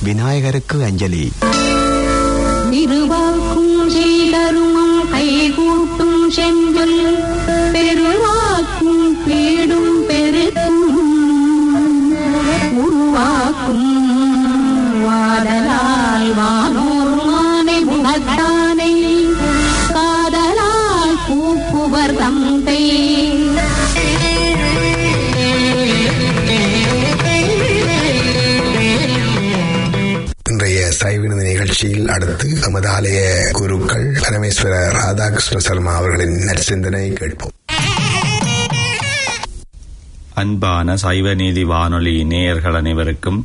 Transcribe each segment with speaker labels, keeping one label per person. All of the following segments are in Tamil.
Speaker 1: விநாயகருக்கு அஞ்சலி.
Speaker 2: திருவாக்கும் செய்தருமம் கைகூட்டும் செஞ்சொல் பெருவாக்கும் பீடும் பெருக்கும் உருவாக்கும் வாடலால் வானோர் மானை முகத்தானை காதலால் கூப்புவர் தந்தை.
Speaker 3: இன்றைய சைவநீதி நிகழ்ச்சியில் அடுத்து நமது ஆலய குருக்கள் பரமேஸ்வர ராதாகிருஷ்ண சர்மா அவர்களின் நற்சிந்தனை கேட்போம்.
Speaker 4: அன்பான சைவநீதி வானொலி நேயர்கள் அனைவருக்கும்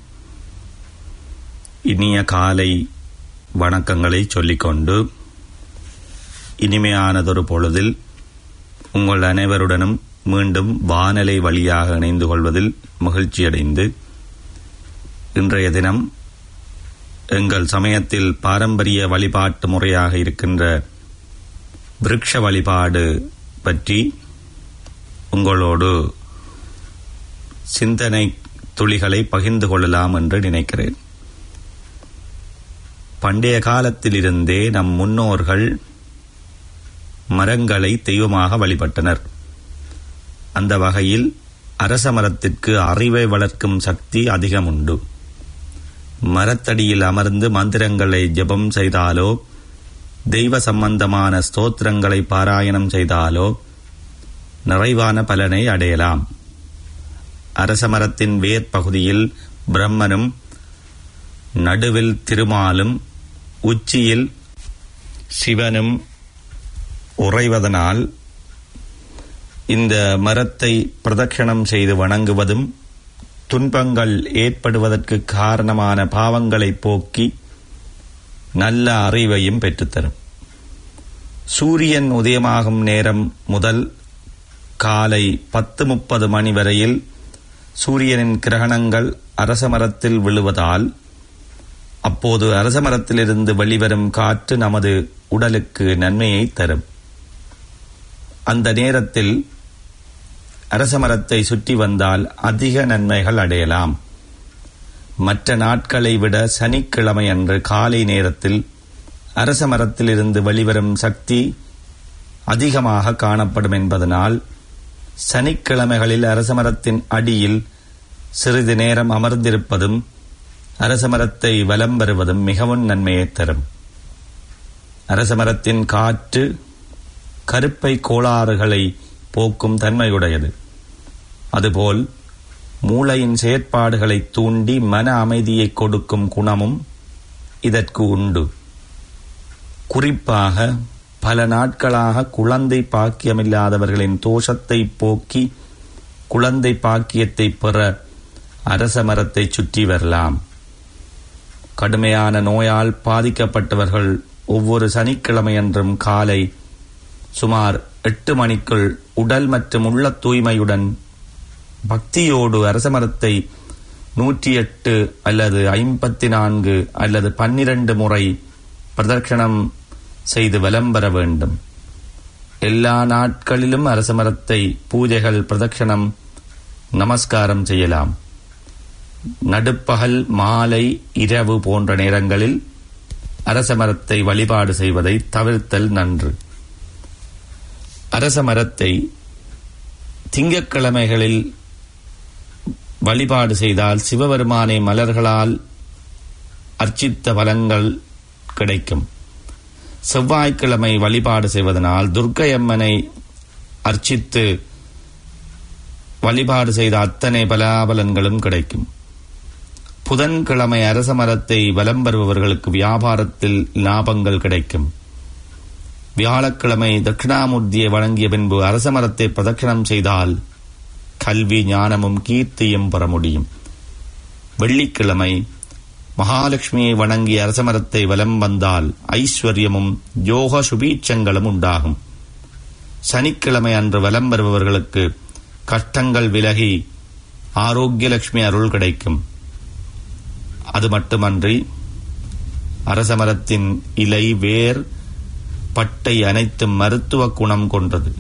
Speaker 4: இனிய காலை வணக்கங்களை சொல்லிக்கொண்டு, இனிமையானதொரு பொழுதில் உங்கள் அனைவருடனும் மீண்டும் வானலை வழியாக இணைந்து கொள்வதில் மகிழ்ச்சியடைந்து, இன்றைய தினம் எங்கள் சமயத்தில் பாரம்பரிய வழிபாட்டு முறையாக இருக்கின்ற விருட்ச வழிபாடு பற்றி உங்களோடு சிந்தனை துளிகளை பகிர்ந்து கொள்ளலாம் என்று நினைக்கிறேன். பண்டைய காலத்திலிருந்தே நம் முன்னோர்கள் மரங்களை தெய்வமாக வழிபட்டனர். அந்த வகையில் அரச மரத்திற்கு அறிவை வளர்க்கும் சக்தி அதிகம் உண்டு. மரத்தடியில் அமர்ந்து மந்திரங்களை ஜெபம் செய்தாலோ, தெய்வ சம்பந்தமான ஸ்தோத்திரங்களை பாராயணம் செய்தாலோ நிறைவான பலனை அடையலாம். அரச மரத்தின் வேர் பகுதியில் பிரம்மனும், நடுவில் திருமாலும், உச்சியில் சிவனும் உறைவதனால் இந்த மரத்தை பிரதட்சணம் செய்து வணங்குவதும் துன்பங்கள் ஏற்படுவதற்கு காரணமான பாவங்களை போக்கி நல்ல அறிவையும் பெற்றுத்தரும். சூரியன் உதயமாகும் நேரம் முதல் காலை 10:30 மணி வரையில் சூரியனின் கிரகணங்கள் அரச மரத்தில் விழுவதால் அப்போது அரச மரத்திலிருந்து வெளிவரும் காற்று நமது உடலுக்கு நன்மையை தரும். அந்த நேரத்தில் அரச மரத்தை சுற்றி வந்தால் அதிக நன்மைகள் அடையலாம். மற்ற நாட்களை விட சனிக்கிழமை அன்று காலை நேரத்தில் அரச மரத்திலிருந்து வெளிவரும் சக்தி அதிகமாக காணப்படும் என்பதனால் சனிக்கிழமைகளில் அரச மரத்தின் அடியில் சிறிது நேரம் அமர்ந்திருப்பதும் அரச மரத்தை வலம் வருவதும் மிகவும் நன்மையை தரும். அரச மரத்தின் காற்று கருப்பை கோளாறுகளை போக்கும் தன்மையுடையது. அதுபோல் மூளையின் செயற்பாடுகளை தூண்டி மன அமைதியை கொடுக்கும் குணமும் இதற்கு உண்டு. குறிப்பாக பல நாட்களாக குழந்தை பாக்கியமில்லாதவர்களின் தோஷத்தை போக்கி குழந்தை பாக்கியத்தை பெற அரச மரத்தை சுற்றி வரலாம். கடுமையான நோயால் பாதிக்கப்பட்டவர்கள் ஒவ்வொரு சனிக்கிழமையன்றும் காலை சுமார் 8 மணிக்குள் உடல் மற்றும் உள்ள தூய்மையுடன் பக்தியோடு அரச மரத்தை 108 அல்லது 54 அல்லது 12 முறை பிரதட்சணம் செய்து வலம் வர வேண்டும். எல்லா நாட்களிலும் அரச மரத்தை பூஜைகள், பிரதட்சணம், நமஸ்காரம் செய்யலாம். நடுப்பகல், மாலை, இரவு போன்ற நேரங்களில் அரச மரத்தை வழிபாடு செய்வதை தவிர்த்தல் நன்று. அரச மரத்தை திங்கட்கிழமைகளில் வழிபாடு செய்தால் சிவபெருமானை மலர்களால் அர்ச்சித்த பலன்கள் கிடைக்கும். செவ்வாய்க்கிழமை வழிபாடு செய்வதனால் துர்க்கையம்மனை அர்ச்சித்து வழிபாடு செய்த அத்தனை பலாபலன்களும் கிடைக்கும். புதன்கிழமை அரச மரத்தை வலம் வருபவர்களுக்கு வியாபாரத்தில் லாபங்கள் கிடைக்கும். வியாழக்கிழமை தட்சிணாமூர்த்தியை வழங்கிய பின்பு அரச மரத்தை பிரதட்சணம் செய்தால் கல்வி, ஞானமும் கீர்த்தியும் பெற முடியும். வெள்ளிக்கிழமை மகாலட்சுமியை வணங்கி அரச மரத்தை வலம் வந்தால் ஐஸ்வர்யமும் யோக சுபீட்சங்களும் உண்டாகும். சனிக்கிழமை அன்று வலம் வருபவர்களுக்கு கஷ்டங்கள் விலகி ஆரோக்கியலட்சுமி அருள் கிடைக்கும். அது மட்டுமன்றி அரச மரத்தின் இலை, வேர், பட்டை அனைத்தும் மருத்துவ குணம் கொண்டது.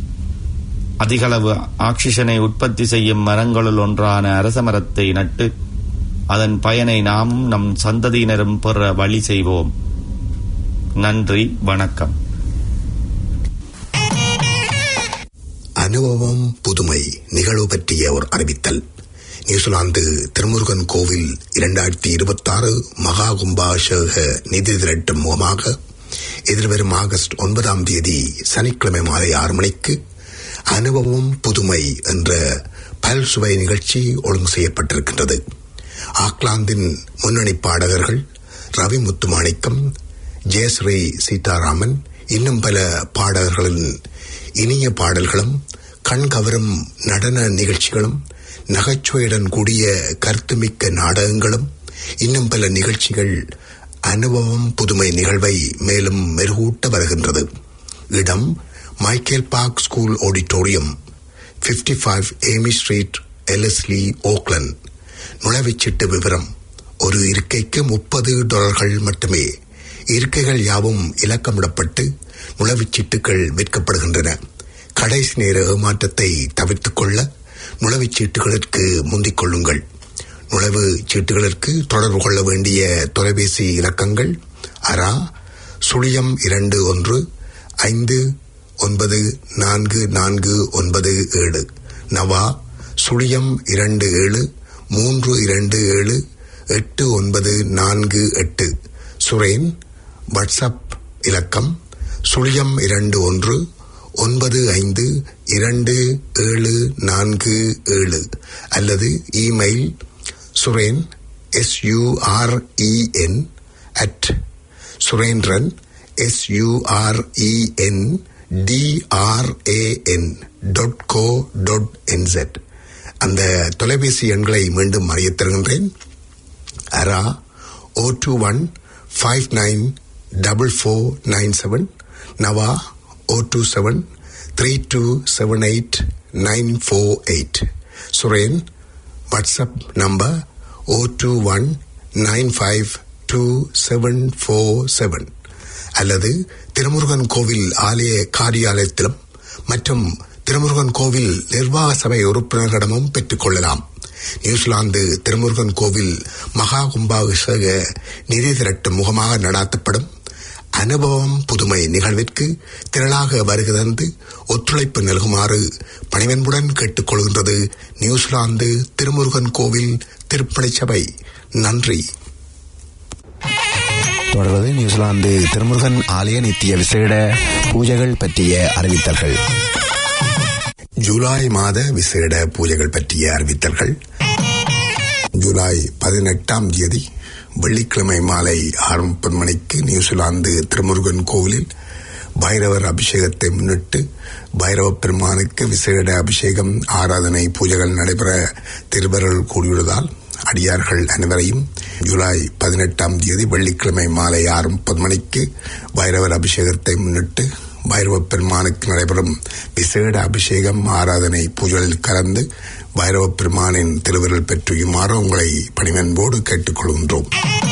Speaker 4: அதிகளவு ஆக்சிஜனை உற்பத்தி செய்யும் மரங்களுள் ஒன்றான அரச மரத்தை நட்டு அதன் பயனை நாமும் நம் சந்ததியினரும் பெற வழி செய்வோம். நன்றி, வணக்கம்.
Speaker 3: அனுபவம் புதுமை நிகழ்வு பற்றிய ஒரு அறிவித்தல். நியூசிலாந்து திருமுருகன் கோவில் 2026 மகா கும்பாபிஷேக நிதி திரட்டும் முகமாக எதிர்வரும் ஆகஸ்ட் 9 சனிக்கிழமை மாலை 6 மணிக்கு அனுபவம் புதுமை என்ற பல்சுவை நிகழ்ச்சி ஒழுங்கு செய்யப்பட்டிருக்கின்றது. ஆக்லாந்தின் முன்னணி பாடகர்கள் ரவி முத்துமாணிக்கம், ஜெயஸ்ரீ சீதாராமன், இன்னும் பல பாடகர்களின் இனிய பாடல்களும் கண்கவரும் நடன நிகழ்ச்சிகளும் நகைச்சுவையுடன் கூடிய கருத்துமிக்க நாடகங்களும் இன்னும் பல நிகழ்ச்சிகள் அனுபவம் புதுமை நிகழ்வை மேலும் மெருகூட்ட வருகின்றது. இடம் Michael Park school auditorium, 55 Amy street, Ellerslie, Auckland. நுழைவுச்சீட்டு விவரம்: ஒரு இருக்கைக்கு $30 மட்டுமே. இருக்கைகள் யாவும் இலக்கமிடப்பட்டு நுழைவுச்சீட்டுகள் விற்கப்படுகின்றன. கடைசி நேர ஏமாற்றத்தை தவிர்த்துக் கொள்ள நுழைவுச்சீட்டுகளுக்கு முந்திக் கொள்ளுங்கள். நுழைவு சீட்டுகளுக்கு தொடர்பு கொள்ள வேண்டிய தொலைபேசி இலக்கங்கள்: அரா 021 59447, நவா 027 327 8948, சுரேன் வாட்ஸ்அப் இலக்கம் 021 952747 அல்லது இமெயில் சுரேன் SUREN SURENDRAN.co.nz. அந்த தொலைபேசி எண்களை மீண்டும் அறியத் தருகின்றேன். அரா 021594497, நவா 0273278 சுரேன் வாட்ஸ்அப் நம்பர் 021952747 அல்லது திருமுருகன் கோவில் ஆலய காரியாலயத்திலும் மற்றும் திருமுருகன் கோவில் நிர்வாக சபை உறுப்பினர்களிடமும் பெற்றுக் கொள்ளலாம். நியூசிலாந்து திருமுருகன் கோவில் மகா கும்பாபிஷேக நிதி திரட்டும் முகமாக நடாத்தப்படும் அனுபவம் புதுமை நிகழ்விற்கு திரளாக வருகை தந்து ஒத்துழைப்பு நல்குமாறு பணிவன்புடன் கேட்டுக்கொள்கின்றது நியூசிலாந்து திருமுருகன் கோவில் திருப்பணி சபை. நன்றி.
Speaker 1: தொடர்வது நியூசிலாந்து திருமுருகன் ஆலய நித்திய விசேட பூஜைகள் பற்றிய அறிவித்தல்கள்.
Speaker 3: ஜூலை மாத விசேட பூஜைகள் பற்றிய அறிவித்தல்கள். ஜூலை 18 வெள்ளிக்கிழமை மாலை 6:30 மணிக்கு நியூசிலாந்து திருமுருகன் கோவிலில் பைரவர் அபிஷேகத்தை முன்னிட்டு பைரவ பெருமானுக்கு விசேட அபிஷேகம் ஆராதனை பூஜைகள் நடைபெற திருவருள் கூடியுள்ளதால் அடியார்கள் அனைவரையும் ஜூலை 18 வெள்ளிக்கிழமை மாலை 6:30 மணிக்கு பைரவர் அபிஷேகத்தை முன்னிட்டு பைரவ பெருமானுக்கு நடைபெறும் விசேட அபிஷேகம் ஆராதனை பூஜைகளில் கலந்து பைரவ பெருமானின் திருவருள் பெற்றுமாறு உங்களை பணிவன்போடு கேட்டுக்கொள்கின்றோம்.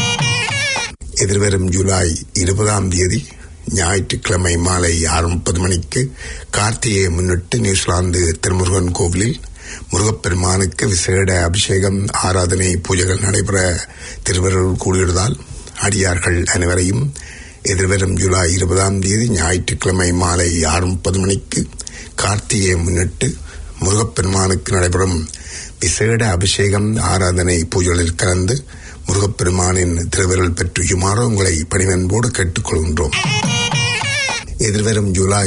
Speaker 3: எதிர்வரும் ஜூலை 20 ஞாயிற்றுக்கிழமை மாலை 6:30 மணிக்கு கார்த்திகையை முன்னிட்டு நியூசிலாந்து திருமுருகன் கோவிலில் முருகப்பெருமானுக்கு விசேட அபிஷேகம் ஆராதனை பூஜைகள் நடைபெற திருவருள் கூடியுள்ளதால் அடியார்கள் அனைவரையும் எதிர்வரும் ஜூலை 20 ஞாயிற்றுக்கிழமை மாலை 6:30 மணிக்கு கார்த்திகையை முன்னிட்டு முருகப்பெருமானுக்கு நடைபெறும் விசேட அபிஷேகம் ஆராதனை பூஜைகளில் கலந்து முருகப்பெருமானின் திருவருள் பெற்றுமாறு உங்களை பணிவன்போடு கேட்டுக்கொள்கின்றோம். எதிர்வரும் ஜூலை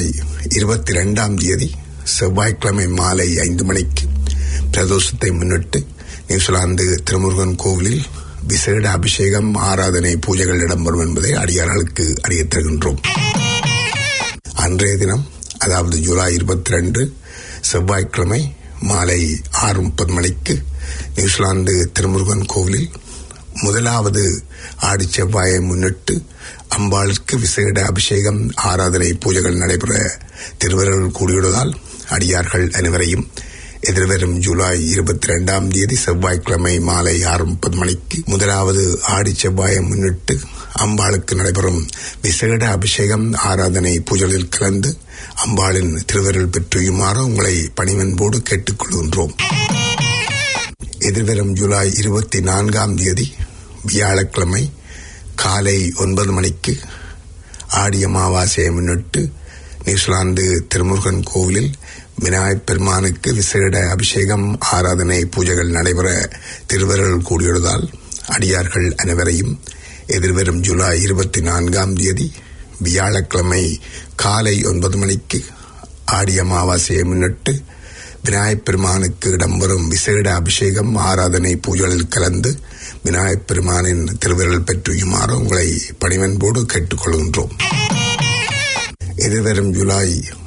Speaker 3: 22 செவ்வாய்க்கிழமை மாலை 5 மணிக்கு பிரதோஷத்தை முன்னிட்டு நியூசிலாந்து திருமுருகன் கோவிலில் விசேட அபிஷேகம் ஆராதனை பூஜைகள் இடம்பெறும் என்பதை அடியார்களுக்கு அறியத் தருகின்றோம். அன்றைய தினம், அதாவது ஜூலை 22 செவ்வாய்க்கிழமை மாலை 6:30 மணிக்கு நியூசிலாந்து திருமுருகன் கோவிலில் முதலாவது ஆடி செவ்வாயை முன்னிட்டு அம்பாளுக்கு விசேட அபிஷேகம் ஆராதனை பூஜைகள் நடைபெற திருவருள் கூடியுள்ளதால் அடியார்கள் அனைவரையும் எதிர்வரும் ஜூலை 22 செவ்வாய்க்கிழமை மாலை 6:30 மணிக்கு முதலாவது ஆடி செவ்வாயை முன்னிட்டு அம்பாளுக்கு நடைபெறும் விசேட அபிஷேகம் ஆராதனை பூஜைகளில் கலந்து அம்பாளின் திருவருள் பெற்றுமாறு உங்களை பணிவன்போடு கேட்டுக்கொள்கின்றோம். எதிர்வரும் ஜூலை 24 வியாழக்கிழமை காலை 9 மணிக்கு ஆடி அமாவாசையை முன்னிட்டு நியூசிலாந்து திருமுருகன் கோவிலில் விநாயகப் பெருமானுக்கு விசேட அபிஷேகம் ஆராதனை பூஜைகள் நடைபெற திருவருள் கூடியுள்ளதால் அடியார்கள் அனைவரையும் எதிர்வரும் ஜூலை 24 வியாழக்கிழமை காலை 9 மணிக்கு ஆடி அமாவாசையை முன்னிட்டு விநாயகப் பெருமானுக்கு இடம்பெறும் விசேட அபிஷேகம் ஆராதனை பூஜைகளில் கலந்து விநாயகப் பெருமானின் திருவிரல் பெற்றுமாறு உங்களை பணிவன்போடு கேட்டுக்கொள்கின்றோம். எதிர்வரும் ஜூலை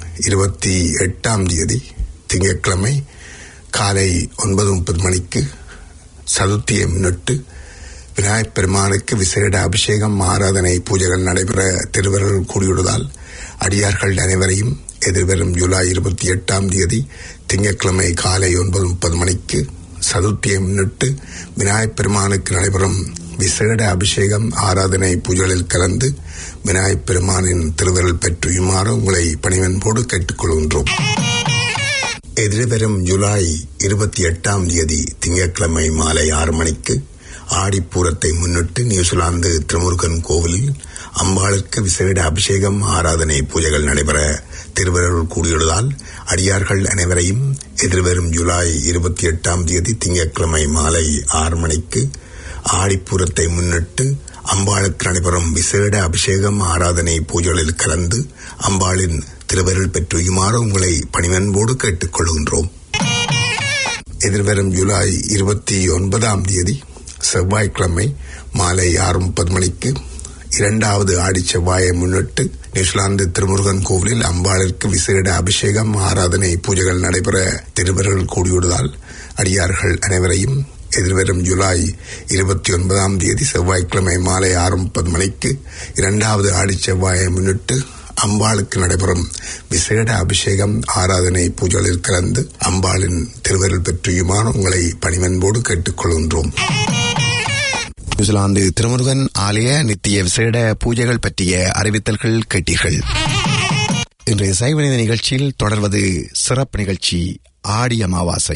Speaker 3: 28 திங்கட்கிழமை காலை 9:30 மணிக்கு சதுர்த்தியை முன்னிட்டு விநாயகப் பெருமானுக்கு விசேட அபிஷேகம் ஆராதனை பூஜைகள் நடைபெற திருவருள் கூடியுள்ளதால் அடியார்கள் அனைவரையும் எதிர்வரும் ஜூலை 28 திங்கட்கிழமை காலை 9:30 மணிக்கு சதுர்த்தியை முன்னிட்டு விநாயகப் பெருமானுக்கு நடைபெறும் விசேட அபிஷேகம் ஆராதனை பூஜைகளில் கலந்து விநாயகப் பெருமானின் திருவருள் பெற்றுமாறு உங்களை பணிவன்போடு கேட்டுக்கொள்கின்றோம். எதிர்வரும் ஜூலை 28 திங்கட்கிழமை மாலை 6 மணிக்கு ஆடிப்பூரத்தை முன்னிட்டு நியூசிலாந்து திருமுருகன் கோவிலில் அம்பாளுக்கு விசேட அபிஷேகம் ஆராதனை பூஜைகள் நடைபெற திருவருள் கூடியுள்ளதால் அடியார்கள் அனைவரையும் எதிர்வரும் ஜூலை 28 திங்கட்கிழமை மாலை 6 மணிக்கு ஆடிப்பூரத்தை முன்னிட்டு அம்பாளுக்கு நடைபெறும் விசேட அபிஷேகம் ஆராதனை பூஜைகளில் கலந்து அம்பாளின் திருவருள் பெற்றுமாறு உங்களை பணிவன்போடு கேட்டுக்கொள்கின்றோம். எதிர்வரும் ஜூலை 29 செவ்வாய்க்கிழமை மாலை 6:30 மணிக்கு 2வது ஆடி செவ்வாயை முன்னிட்டு நியூசிலாந்து திருமுருகன் கோவிலில் அம்பாளிற்கு விசேட அபிஷேகம் ஆராதனை பூஜைகள் நடைபெற திருவருள் கூடியுள்ளதால் அடியார்கள் அனைவரையும் எதிர்வரும் ஜூலை 29 செவ்வாய்க்கிழமை மாலை 6:30 மணிக்கு 2வது ஆடி செவ்வாயை முன்னிட்டு அம்பாளுக்கு நடைபெறும் விசேட அபிஷேகம் ஆராதனை பூஜைகளில் கலந்து அம்பாளின் திருவருள் பெற்றுமாறு உங்களை பணிவன்போடு கேட்டுக்கொள்கின்றோம்.
Speaker 1: நியூசிலாந்து திருமுருகன் ஆலய நித்திய விசேட பூஜைகள் பற்றிய அறிவித்தல்கள் கேட்டீர்கள். இன்றைய சைவநீதி நிகழ்ச்சியில் தொடர்வது சிறப்பு நிகழ்ச்சி ஆடி அமாவாசை.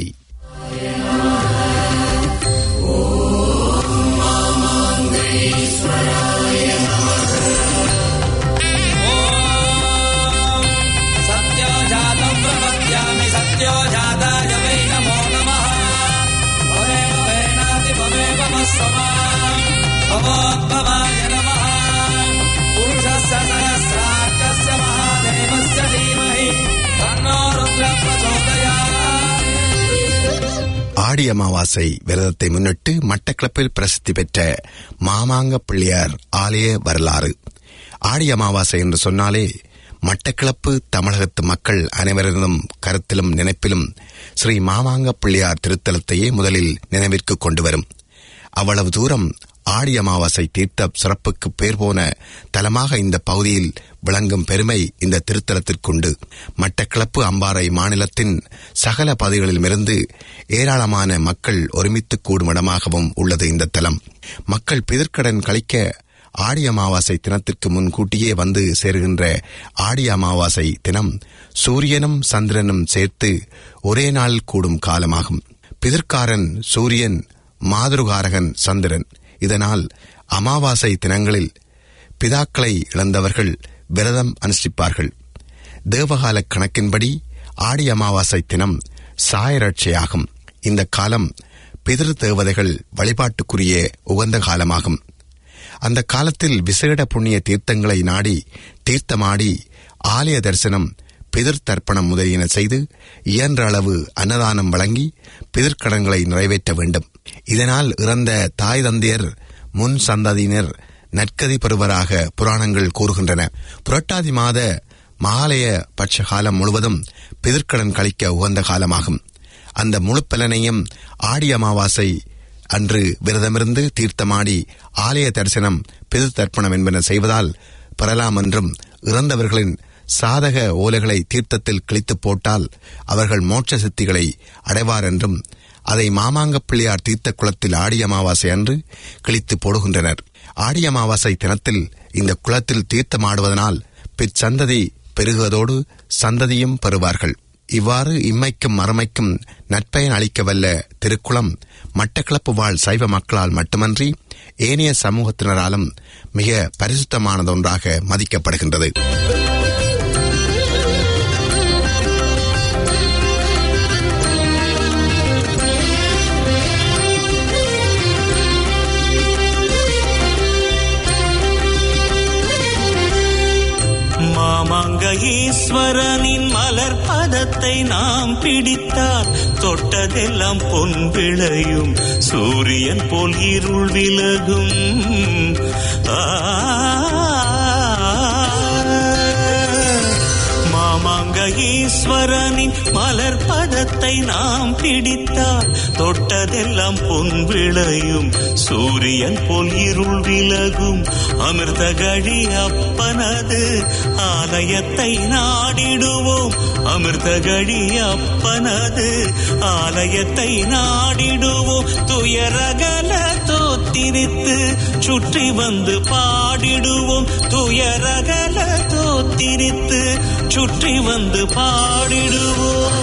Speaker 1: ஆடி அமாவாசை விரதத்தை முன்னிட்டு மட்டக்களப்பில் பிரசித்தி பெற்ற மாமாங்க பிள்ளையார் ஆலய வரலாறு. ஆடி அமாவாசை என்று சொன்னாலே மட்டக்களப்பு தமிழகத்து மக்கள் அனைவரிடம் கருத்திலும் நினைப்பிலும் ஸ்ரீ மாமாங்க பிள்ளையார் திருத்தலத்தையே முதலில் நினைவிற்கு கொண்டு வரும். அவ்வளவு தூரம் ஆடி அமாவாசை தீர்த்த சிறப்புக்கு பேர் போன தலமாக இந்த பகுதியில் விளங்கும் பெருமை இந்த திருத்தலத்திற்குண்டு. மட்டக்களப்பு அம்பாறை மாநிலத்தின் சகல பகுதிகளிலுமிருந்து ஏராளமான மக்கள் ஒருமித்து கூடும் இடமாகவும் உள்ளது இந்த தலம். மக்கள் பிதற்கடன் கழிக்க ஆடி அமாவாசை தினத்திற்கு முன்கூட்டியே வந்து சேருகின்ற ஆடி அமாவாசை தினம் சூரியனும் சந்திரனும் சேர்த்து ஒரே நாள் கூடும் காலமாகும். பிதற்காரன் சூரியன், மாதுருகாரகன் சந்திரன். இதனால் அமாவாசை தினங்களில் பிதாக்களை இழந்தவர்கள் விரதம் அனுஷ்டிப்பார்கள். தேவகால கணக்கின்படி ஆடி அமாவாசை தினம் சாயரட்சையாகும். இந்த காலம் பிதிரு தேவதைகள் வழிபாட்டுக்குரிய உகந்த காலமாகும். அந்த காலத்தில் விசேட புண்ணிய தீர்த்தங்களை நாடி தீர்த்தமாடி ஆலய தரிசனம், பிதிர் தர்ப்பணம் முதலியன செய்து இயன்ற அளவு அன்னதானம் வழங்கி பிதிர்க்கடன்களை நிறைவேற்ற வேண்டும். இதனால் இறந்த தாய் தந்தையர் முன் சந்ததியினர் நற்கதி பெறுவராக புராணங்கள் கூறுகின்றன. புரட்டாதி மாத மகாலய பட்ச காலம் முழுவதும் பிதிர்க்கடன் கழிக்க உகந்த காலமாகும். அந்த முழு பலனையும் ஆடி அமாவாசை அன்று விரதமிருந்து தீர்த்தமாடி ஆலய தரிசனம், பிதிர் தர்ப்பணம் என்பன செய்வதால் பெறலாம் என்றும், இறந்தவர்களின் சாதக ஓலைகளை தீர்த்தத்தில் கிழித்து போட்டால் அவர்கள் மோட்ச சித்திகளை அடைவார் என்றும், அதை மாமாங்க பிள்ளையார் தீர்த்த குளத்தில் ஆடி அமாவாசை அன்று கிழித்து போடுகின்றனர். ஆடி அமாவாசை தினத்தில் இந்த குளத்தில் தீர்த்தமாடுவதனால் பிற்சந்ததி பெருகுவதோடு சந்ததியும் பெறுவார்கள். இவ்வாறு இம்மைக்கும் மறுமைக்கும் நற்பயன் அளிக்கவல்ல திருக்குளம் மட்டக்களப்பு வாழ் சைவ மக்களால் மட்டுமன்றி ஏனைய சமூகத்தினராலும் மிக பரிசுத்தமானதொன்றாக மதிக்கப்படுகின்றது.
Speaker 5: மாமாங்க ஈஸ்வரனின் மலர் பதத்தை நாம் பிடித்தால் தொட்டதெல்லாம் பொன் விளையும், சூரியன் போல் இருள் விலகும். மாமாங்க ஈஸ்வரனின் மலர் பதத்தை நாம் பிடித்தால் தொட்டதெல்லாம் பொன் விளையும், சூரியன் போல் இருள் விலகும். அமிர்தகழி அப்பனது ஆலயத்தை நாடிடுவோம், அமிர்தகழி அப்பனது ஆலயத்தை நாடிடுவோம். துயரகல தோத்திரித்து சுற்றி வந்து பாடிடுவோம், துயரகல தோத்திரித்து சுற்றி வந்து பாடிடுவோம்.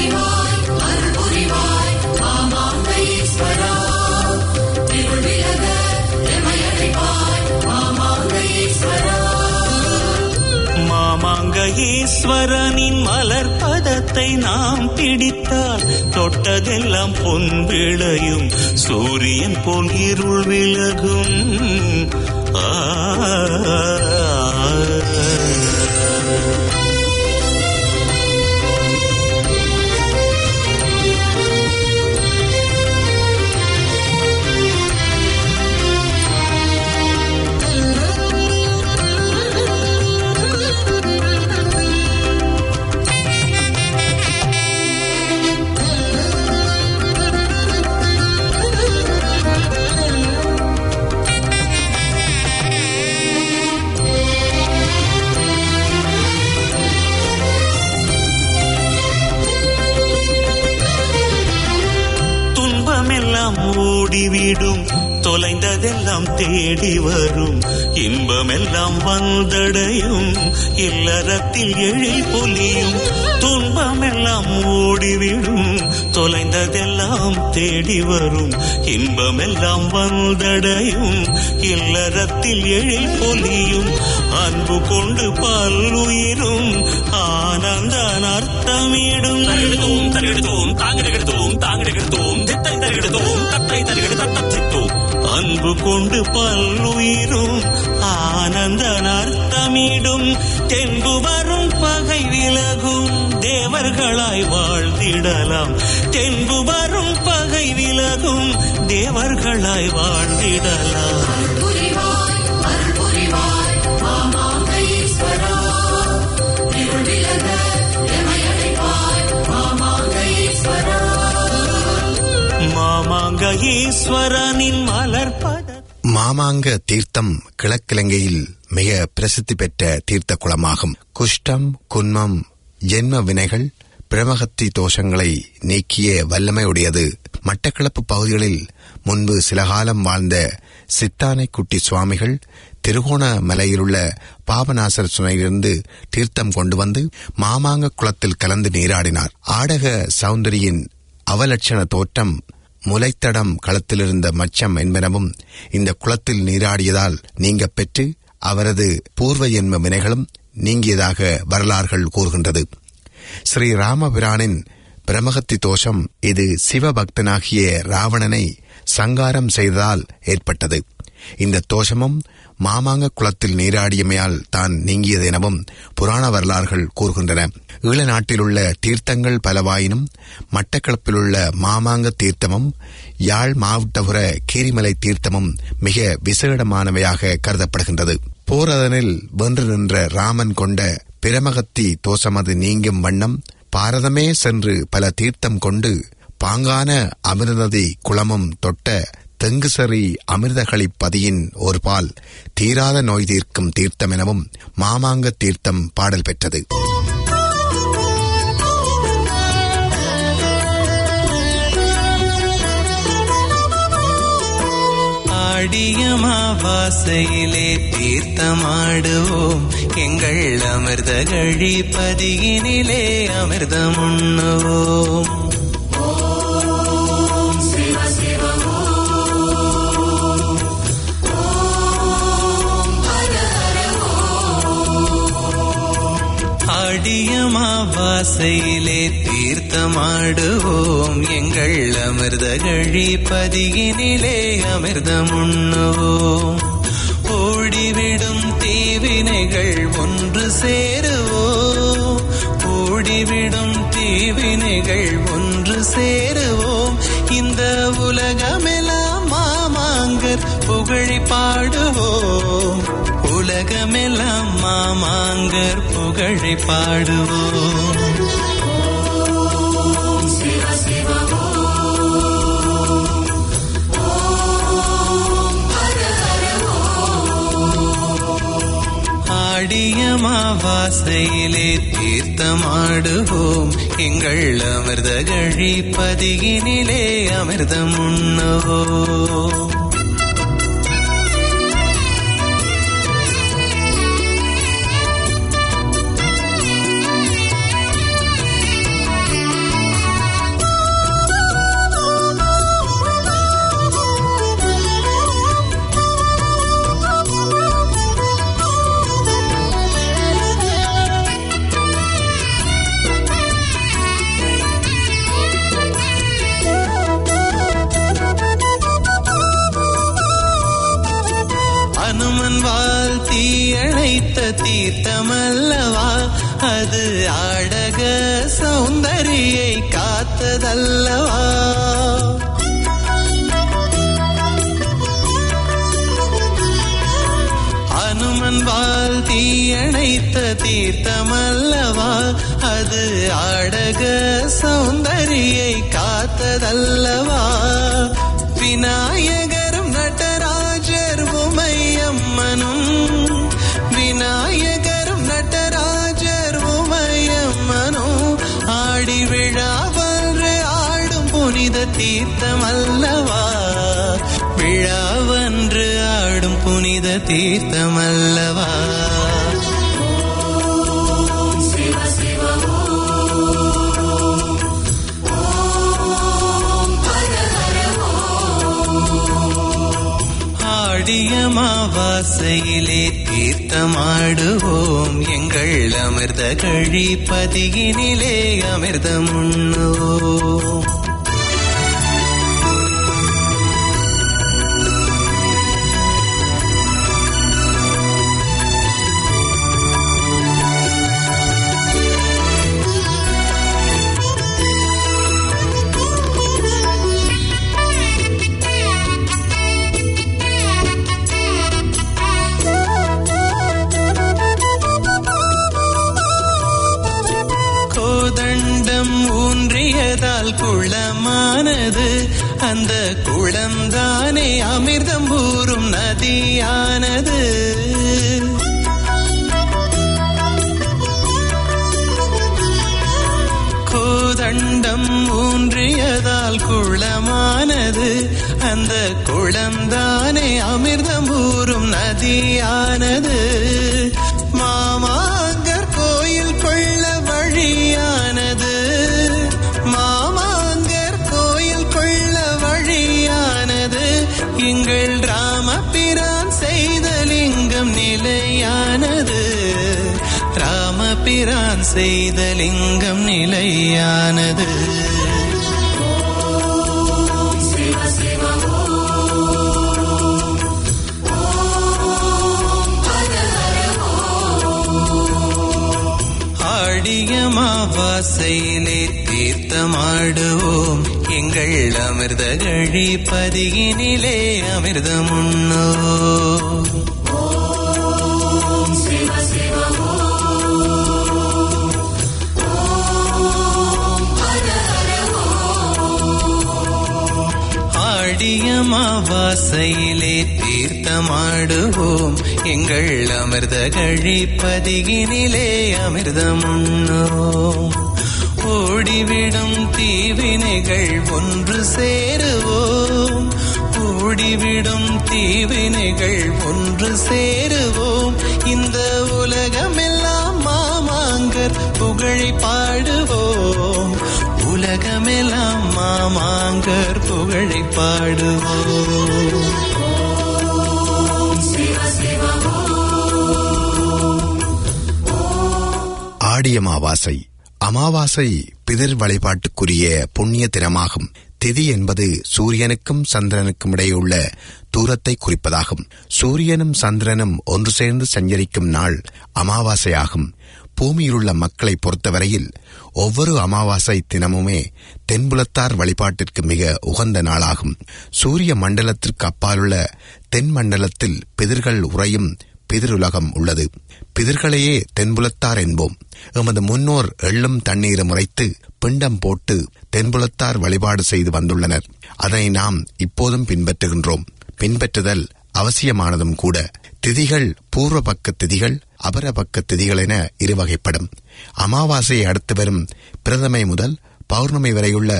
Speaker 5: மாமாங்க ஈஸ்வரனின் மலர் பதத்தை நாம் பிடித்தால் தொட்டதெல்லாம் பொன் விளையும், சூரியன் போல் இருள் விலகும். ஓடிவிடும், தொலைந்ததெல்லாம் தேடி வரும், இன்பமெல்லாம் வந்தடையும், இல்லறத்தில் எழில் பொலியும். துன்பமெல்லாம் ஓடிவிடும், தொலைந்ததெல்லாம் தேடி வரும், இன்பமெல்லாம் வந்தடையும், இல்லறத்தில் எழில் பொலியும். அன்பு கொண்டு பல்லுயிரும் ஆனந்த அர்த்தமிடும். தருகிடுதோம் தாங்கிடுகிடுதோம் தாங்கிடுகிடுதோம் தித்தை தருகிடுதோம் தத்தை தருகிடு தத்தத்தித்தோம். அன்பு கொண்டு பல்லுயிரும் ஆனந்த அர்த்தமிடும். தென்பு வரும் பகை விலகும், தேவர்களாய் வாழ்ந்திடலாம். தென்பு வரும் பகை விலகும், தேவர்களாய் வாழ்ந்திடலாம். மாமாங்க ஈஸ்வரனின் மலர் பத
Speaker 1: மாமாங்க தீர்த்தம் கிழக்கிழங்கையில் மிக பிரசித்தி பெற்ற தீர்த்த குளமாகும். குஷ்டம், குன்மம், ஜென்ம வினைகள், பிரமகத்தி தோஷங்களை நீக்கிய வல்லமை உடையது. மட்டக்களப்பு பகுதிகளில் முன்பு சில காலம் வாழ்ந்த சித்தானைக்குட்டி சுவாமிகள் திருகோணமலையிலுள்ள பாபநாசர் சுனையிலிருந்து தீர்த்தம் கொண்டு வந்து மாமாங்க குளத்தில் கலந்து நீராடினார். ஆடக சௌந்தரியின் அவலட்சண தோற்றம், முலைத்தடம், களத்திலிருந்த மச்சம் என்பனவும் இந்த குளத்தில் நீராடியதால் நீங்க பெற்று அவரது பூர்வ ஜென்ம வினைகளும் நீங்கியதாக வரலாறுகள் கூறுகின்றது. ஸ்ரீ ராமபிரானின் பிரமகத்தி தோஷம் இது சிவபக்தனாகிய ராவணனை சங்காரம் செய்ததால் ஏற்பட்டது. இந்த தோஷமும் மாமாங்க குளத்தில் நீராடியமையால் தான் நீங்கியது எனவும் புராண வரலாறுகள் கூறுகின்றன. ஈழ நாட்டிலுள்ள தீர்த்தங்கள் பலவாயினும் மட்டக்களப்பிலுள்ள மாமாங்க தீர்த்தமும் யாழ் மாவட்டபுர கீரிமலை தீர்த்தமும் மிக விசேடமானவையாக கருதப்படுகின்றது. போரதனில் வென்று நின்ற ராமன் கொண்ட பிரமகத்தி தோஷமது நீங்கும் வண்ணம் பாரதமே சென்று பல தீர்த்தம் கொண்டு பாங்கான அமிர்தநதி குளமும் தொட்ட தெங்குசரி அமிர்தகளி பதியின் ஒரு பால் தீராத நோய் தீர்க்கும் தீர்த்தம் எனவும் மாமாங்க தீர்த்தம் பாடல் பெற்றது.
Speaker 6: ஆடியமாவாசையிலே தீர்த்தமாடுவோம் எங்கள் அமிர்த கழிப்பதியினிலே அமிர்தம் உண்ணுவோம். ஆடியமாவாசையிலே தீர்த்தமாடுவோம் எங்கள் அமிர்த கழிப்பதியினிலே அமிர்தம் உண்ணுவோம். ஓடிவிடும் தீவினைகள் ஒன்று சேருவோம், ஓடிவிடும் தீவினைகள் ஒன்று சேருவோம். இந்த உலகமெல்லாம் மாமாங்கர் புகழி பாடுவோம், உலகமெல்லாம் மாமாங்கர் புகழை பாடுவோம். ஆடியமாவாசையிலே தீர்த்தமாடுவோம் எங்கள் அமிர்த கழிப்பதியினிலே அமிர்தம் உண்ணுவோம். தீர்த்தமல்லவா அது ஆடக சௌந்தரியை காத்ததல்லவா. அனுமன் வால் தீயணைத்த தீர்த்தமல்லவா அது ஆடக சௌந்தரியை காத்ததல்லவா. விநாயகரும் நடராஜர் உமையம்மனும், விநாயகரும் நடராஜர் உமையம்மனும் ஆடி விழாவன்று ஆடும் புனித தீர்த்தம் அல்லவா, விழாவன்று ஆடும் புனித தீர்த்தம் அல்லவா. ஆடியமாவாசையிலே தீர்த்தமாடுவோம் எங்கள் அமிர்த கழிப்பதியினிலே அமிர்தம் உண்ணுவோம். ஊன்றியதால் குளமானது, அந்த குளம்தானே அமிர்தம் ஊறும் நதியானது. கோதண்டம் ஊன்றியதால் குளமானது, அந்த குளம்தானே அமிர்தம் ஊறும் நதியானது. மாமாங்கர் கோயில் கொள்ள வழியானது, மாமாங்கர் கோயில் கொள்ள வழியானது. எங்கள் ராமபிரான் செய்த லிங்கம் நிலையானது, ராமபிரான் செய்த லிங்கம் நிலையானது. ஆடியமாவாசையிலே தீர்த்தமாடுவோம் எங்கள் அமிர்த கழிப்பதியினிலே அமிர்தம் உண்ணுவோம். ஆடியமாவாசையிலே தீர்த்தமாடுவோம் எங்கள் அமிர்த கழிப்பதியினிலே அமிர்தம் உண்ணுவோம். ஓடிவிடும் தீவினைகள் ஒன்று சேருவோம், ஓடிவிடும் தீவினைகள் ஒன்று சேருவோம். இந்த உலகமெல்லாம் மாமாங்கர் புகழை பாடுவோம். உலகமெல்லாம் மாமாங்கர் புகழை பாடுவோம்.
Speaker 1: ஆடி அமாவாசை. அமாவாசை பிதர் வழிபாட்டுக்குரிய புண்ணிய தினமாகும். திதி என்பது சூரியனுக்கும் சந்திரனுக்கும் இடையுள்ள தூரத்தை குறிப்பதாகும். சூரியனும் சந்திரனும் ஒன்று சேர்ந்து சஞ்சரிக்கும் நாள் அமாவாசையாகும். பூமியிலுள்ள மக்களை பொறுத்தவரையில் ஒவ்வொரு அமாவாசை தினமுமே தென்புலத்தார் வழிபாட்டிற்கு மிக உகந்த நாளாகும். சூரிய மண்டலத்திற்கு அப்பாலுள்ள தென் மண்டலத்தில் பிதர்கள் உறையும் பிதிருலகம் உள்ளது. பிதர்களையே தென்புலத்தார் என்போம். எமது முன்னோர் எள்ளும் தண்ணீரும் உரைத்து பிண்டம் போட்டு தென்புலத்தார் வழிபாடு செய்து வந்துள்ளனர். அதனை நாம் இப்போதும் பின்பற்றுகின்றோம். பின்பற்றுதல் அவசியமானதும் கூட. திதிகள் பூர்வ பக்க திதிகள், அபரபக்க திதிகள் என இருவகைப்படும். அமாவாசையை அடுத்து வரும் பிரதமை முதல் பௌர்ணமி வரையுள்ள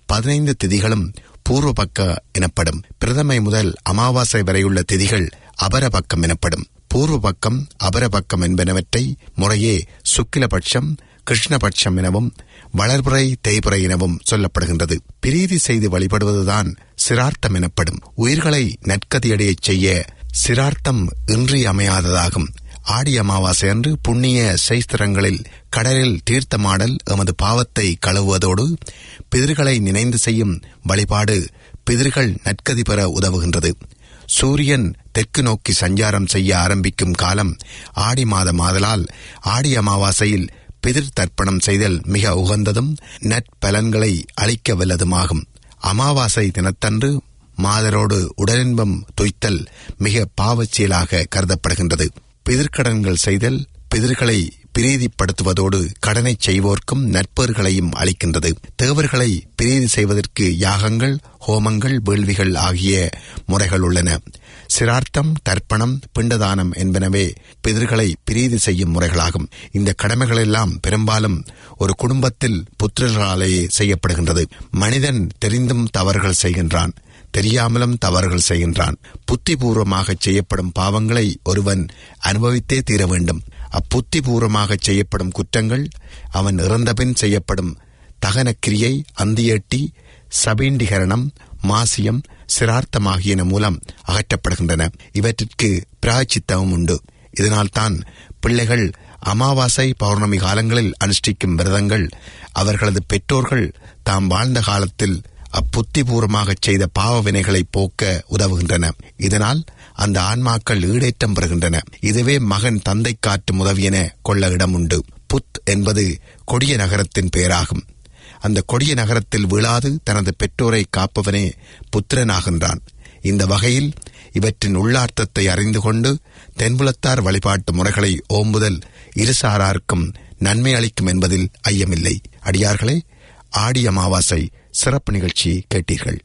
Speaker 1: 15 திதிகளும் பூர்வ பக்க எனப்படும். பிரதமை முதல் அமாவாசை வரையுள்ள திதிகள் அபரபக்கம் எனப்படும். பூர்வ பக்கம் அபரபக்கம் என்பனவற்றை முறையே சுக்கிலபட்சம், கிருஷ்ணபட்சம் எனவும் வளர்புறை தேய்புறை எனவும் சொல்லப்படுகின்றது. பிரீதி செய்து வழிபடுவதுதான் சிரார்த்தம் எனப்படும். உயிர்களை நற்கதியடையச் செய்ய சிரார்த்தம் இன்றியமையாததாகும். ஆடி அமாவாசை அன்று புண்ணிய சைஸ்திரங்களில் கடலில் தீர்த்தமாடல் எமது பாவத்தை கழுவுவதோடு பிதர்களை நினைந்து செய்யும் வழிபாடு பிதர்கள் நற்கதி பெற உதவுகின்றது. சூரியன் தெற்கு நோக்கி சஞ்சாரம் செய்ய ஆரம்பிக்கும் காலம் ஆடி மாதமாதலால் ஆடி அமாவாசையில் பிதிர் தர்ப்பணம் செய்தல் மிக உகந்ததும் நற்பலன்களை அளிக்க வல்லதுமாகும். அமாவாசை தினத்தன்று மாதரோடு உடலின்பம் துய்த்தல் மிக பாவச்செயலாக கருதப்படுகின்றது. பிதிர்க்கடன்கள் செய்தல் பிதிர்களை பிரீதிப்படுத்துவதோடு கடனை செய்வோர்க்கும் நற்பேறுகளையும் அளிக்கின்றது. தேவர்களை பிரீதி செய்வதற்கு யாகங்கள், ஹோமங்கள், வேள்விகள் ஆகிய முறைகள் உள்ளன. சிரார்த்தம், தர்ப்பணம், பிண்டதானம் என்பனவே பிதர்களை பிரீதி செய்யும் முறைகளாகும். இந்த கடமைகளெல்லாம் பெரும்பாலும் ஒரு குடும்பத்தில் புத்திரர்களாலேயே செய்யப்படுகின்றது. மனிதன் தெரிந்தும் தவறுகள் செய்கின்றான், தெரியாமலும் தவறுகள் செய்கின்றான். புத்திபூர்வமாக செய்யப்படும் பாவங்களை ஒருவன் அனுபவித்தே தீர வேண்டும். அப்புத்திபூர்வமாக செய்யப்படும் குற்றங்கள் அவன் இறந்தபின் செய்யப்படும் தகன கிரியை, அந்தியேட்டி, சபீண்டிகரணம், மாசியம், சிரார்த்தமாகியன மூலம் அகற்றப்படுகின்றன. இவற்றிற்கு பிராயச்சித்தமும் உண்டு. இதனால்தான் பிள்ளைகள் அமாவாசை பௌர்ணமி காலங்களில் அனுஷ்டிக்கும் விரதங்கள் அவர்களது பெற்றோர்கள் தாம் வாழ்ந்த காலத்தில் அப்புத்திபூர்வமாக செய்த பாவ வினைகளை போக்க உதவுகின்றன. இதனால் அந்த ஆன்மாக்கள் ஈடேற்றம் பெறுகின்றன. இதுவே மகன் தந்தை காட்டும் உதவியென கொள்ள இடம் உண்டு. புத் என்பது கொடிய நகரத்தின் பெயராகும். அந்த கொடிய நகரத்தில் விழாது தனது பெற்றோரை காப்பவனே புத்திரனாகின்றான். இந்த வகையில் இவற்றின் உள்ளார்த்தத்தை அறிந்து கொண்டு தென்புலத்தார் வழிபாட்டு முறைகளை ஓம்புதல் இருசாராருக்கும் நன்மை அளிக்கும் என்பதில் ஐயமில்லை. அடியார்களே, ஆடி அமாவாசை சிறப்பு நிகழ்ச்சி கேட்டீர்கள்.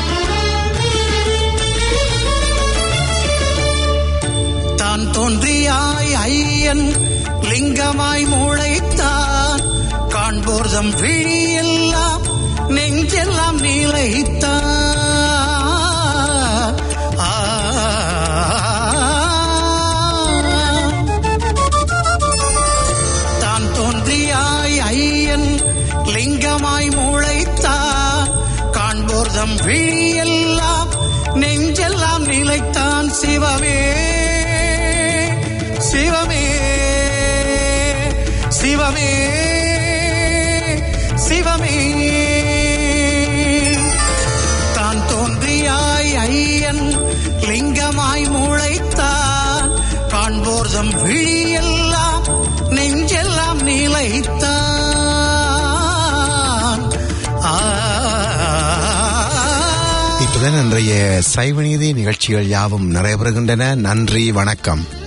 Speaker 6: தான் தோன்றியாய் ஐயன் லிங்கமாய் மூளைத்தான், காண்போர்தம் விழியெல்லாம் நெஞ்செல்லாம் நீளைத்தான். தான் தோன்றியாய் ஐயன் லிங்கமாய் மூளைத்தான், காண்போர்தம் விழியெல்லாம் நெஞ்செல்லாம் நிலைத்தான். சிவமே சிவமே சிவமே சிவமே. தான் தோன்றியாய் ஐயன் லிங்கமாய் மூளைத்தான், காண்போர்தம் விழியெல்லாம் நெஞ்செல்லாம் நிலைத்தான்.
Speaker 1: இத்துடன் இன்றைய சைவநீதி நிகழ்ச்சிகள் யாவும் நிறைவேறுகின்றன. நன்றி, வணக்கம்.